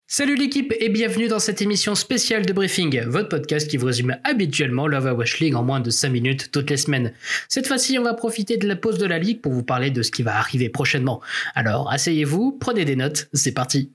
Salut l'équipe et bienvenue dans cette émission spéciale de Briefing, votre podcast qui vous résume habituellement l'Overwatch League en moins de 5 minutes toutes les semaines. Cette fois-ci, on va profiter de la pause de la Ligue pour vous parler de ce qui va arriver prochainement. Alors asseyez-vous, prenez des notes, c'est parti.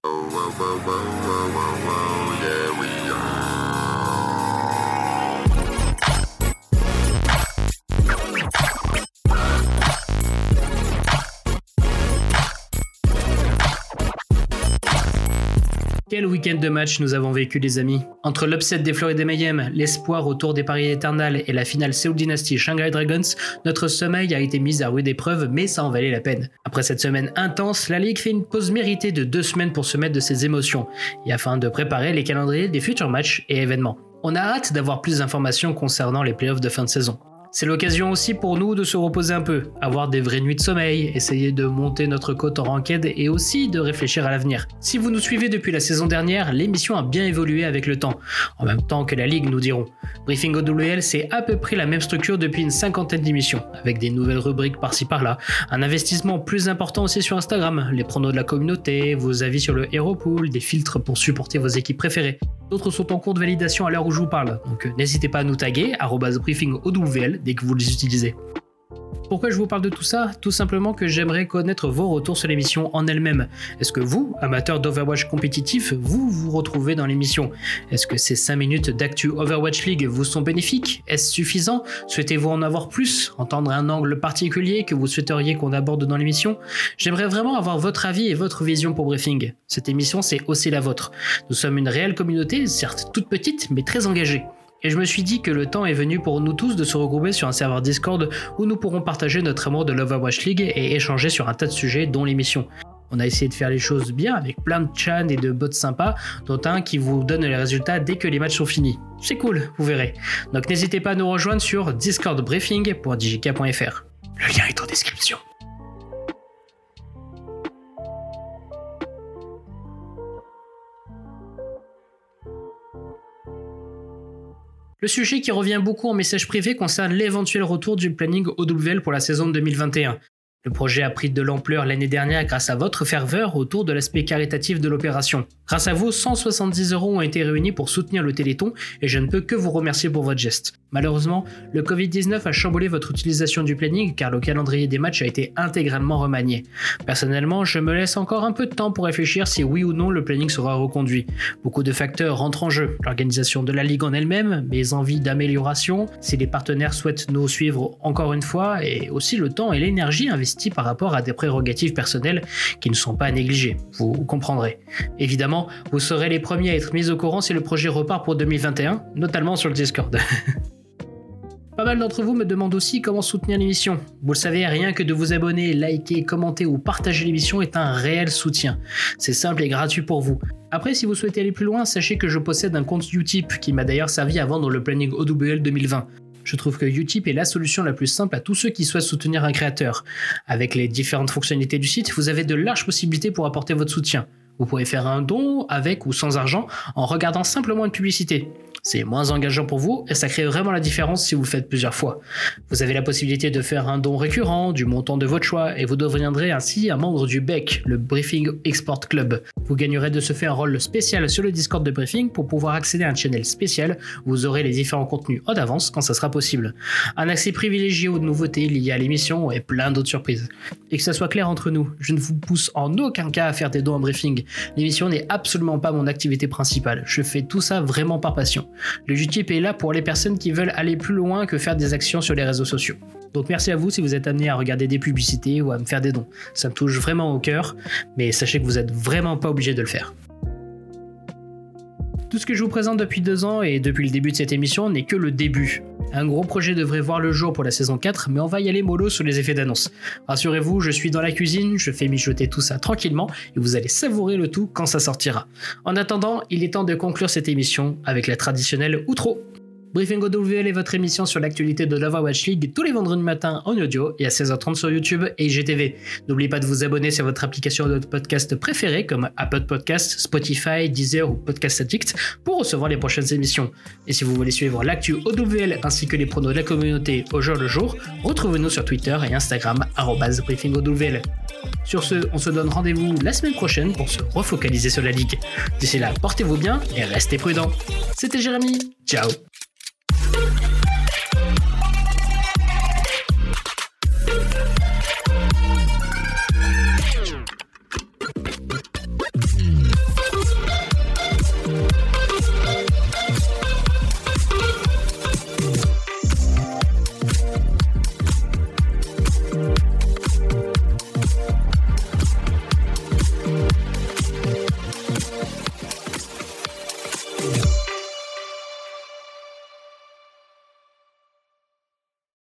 Quel week-end de match nous avons vécu les amis. Entre l'upset des Florida Mayhem, l'espoir autour des Paris Eternal et la finale Seoul Dynasty Shanghai Dragons, notre sommeil a été mis à rude épreuve mais ça en valait la peine. Après cette semaine intense, la Ligue fait une pause méritée de 2 semaines pour se mettre de ses émotions et afin de préparer les calendriers des futurs matchs et événements. On a hâte d'avoir plus d'informations concernant les playoffs de fin de saison. C'est l'occasion aussi pour nous de se reposer un peu, avoir des vraies nuits de sommeil, essayer de monter notre cote en ranked et aussi de réfléchir à l'avenir. Si vous nous suivez depuis la saison dernière, l'émission a bien évolué avec le temps, en même temps que la Ligue nous dirons. Briefing OWL, c'est à peu près la même structure depuis une 50aine d'émissions, avec des nouvelles rubriques par-ci par-là, un investissement plus important aussi sur Instagram, les pronos de la communauté, vos avis sur le Hero Pool, des filtres pour supporter vos équipes préférées. D'autres sont en cours de validation à l'heure où je vous parle, donc n'hésitez pas à nous taguer, @briefingOWL, dès que vous les utilisez. Pourquoi je vous parle de tout ça ? Tout simplement que j'aimerais connaître vos retours sur l'émission en elle-même. Est-ce que vous, amateurs d'Overwatch compétitif, vous retrouvez dans l'émission ? Est-ce que ces 5 minutes d'actu Overwatch League vous sont bénéfiques ? Est-ce suffisant ? Souhaitez-vous en avoir plus ? Entendre un angle particulier que vous souhaiteriez qu'on aborde dans l'émission ? J'aimerais vraiment avoir votre avis et votre vision pour Briefing. Cette émission, c'est aussi la vôtre. Nous sommes une réelle communauté, certes toute petite, mais très engagée. Et je me suis dit que le temps est venu pour nous tous de se regrouper sur un serveur Discord où nous pourrons partager notre amour de l'Overwatch League et échanger sur un tas de sujets dont l'émission. On a essayé de faire les choses bien avec plein de chans et de bots sympas, dont un qui vous donne les résultats dès que les matchs sont finis. C'est cool, vous verrez. Donc n'hésitez pas à nous rejoindre sur discordbriefing.djk.fr. Le lien est en description. Le sujet qui revient beaucoup en message privé concerne l'éventuel retour du planning OWL pour la saison de 2021. Le projet a pris de l'ampleur l'année dernière grâce à votre ferveur autour de l'aspect caritatif de l'opération. Grâce à vous, 170 € ont été réunis pour soutenir le Téléthon et je ne peux que vous remercier pour votre geste. Malheureusement, le Covid-19 a chamboulé votre utilisation du planning car le calendrier des matchs a été intégralement remanié. Personnellement, je me laisse encore un peu de temps pour réfléchir si oui ou non le planning sera reconduit. Beaucoup de facteurs rentrent en jeu, l'organisation de la Ligue en elle-même, mes envies d'amélioration, si les partenaires souhaitent nous suivre encore une fois et aussi le temps et l'énergie investis par rapport à des prérogatives personnelles qui ne sont pas négligées, vous comprendrez. Évidemment, vous serez les premiers à être mis au courant si le projet repart pour 2021, notamment sur le Discord. Pas mal d'entre vous me demandent aussi comment soutenir l'émission. Vous le savez, rien que de vous abonner, liker, commenter ou partager l'émission est un réel soutien. C'est simple et gratuit pour vous. Après, si vous souhaitez aller plus loin, sachez que je possède un compte Utip qui m'a d'ailleurs servi à vendre le planning OWL 2020. Je trouve que Utip est la solution la plus simple à tous ceux qui souhaitent soutenir un créateur. Avec les différentes fonctionnalités du site, vous avez de larges possibilités pour apporter votre soutien. Vous pouvez faire un don avec ou sans argent en regardant simplement une publicité. C'est moins engageant pour vous et ça crée vraiment la différence si vous le faites plusieurs fois. Vous avez la possibilité de faire un don récurrent du montant de votre choix et vous deviendrez ainsi un membre du BEC, le Briefing Export Club. Vous gagnerez de ce fait un rôle spécial sur le Discord de Briefing pour pouvoir accéder à un channel spécial où vous aurez les différents contenus en avance quand ça sera possible. Un accès privilégié aux nouveautés liées à l'émission et plein d'autres surprises. Et que ça soit clair entre nous, je ne vous pousse en aucun cas à faire des dons en Briefing. L'émission n'est absolument pas mon activité principale. Je fais tout ça vraiment par passion. Le Utip est là pour les personnes qui veulent aller plus loin que faire des actions sur les réseaux sociaux. Donc merci à vous si vous êtes amené à regarder des publicités ou à me faire des dons. Ça me touche vraiment au cœur, mais sachez que vous n'êtes vraiment pas obligé de le faire. Tout ce que je vous présente depuis 2 ans et depuis le début de cette émission n'est que le début. Un gros projet devrait voir le jour pour la saison 4, mais on va y aller mollo sur les effets d'annonce. Rassurez-vous, je suis dans la cuisine, je fais mijoter tout ça tranquillement et vous allez savourer le tout quand ça sortira. En attendant, il est temps de conclure cette émission avec la traditionnelle outro. Briefing OWL est votre émission sur l'actualité de l'Overwatch League tous les vendredis matin en audio et à 16h30 sur YouTube et IGTV. N'oubliez pas de vous abonner sur votre application de podcast préférée comme Apple Podcasts, Spotify, Deezer ou Podcast Addict pour recevoir les prochaines émissions. Et si vous voulez suivre l'actu OWL ainsi que les pronos de la communauté au jour le jour, retrouvez-nous sur Twitter et Instagram @BriefingOWL. Sur ce, on se donne rendez-vous la semaine prochaine pour se refocaliser sur la ligue. D'ici là, portez-vous bien et restez prudents. C'était Jérémy, ciao.